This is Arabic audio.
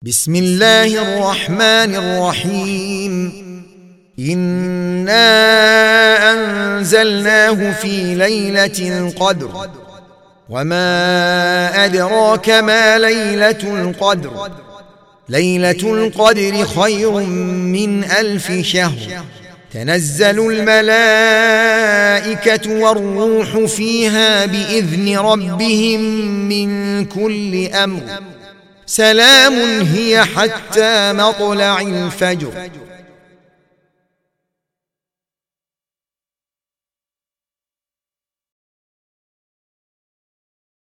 بسم الله الرحمن الرحيم إنا أنزلناه في ليلة القدر وما أدراك ما ليلة القدر ليلة القدر خير من 1000 شهر تنزل الملائكة والروح فيها بإذن ربهم من كل أمر سلام هي حتى مطلع الفجر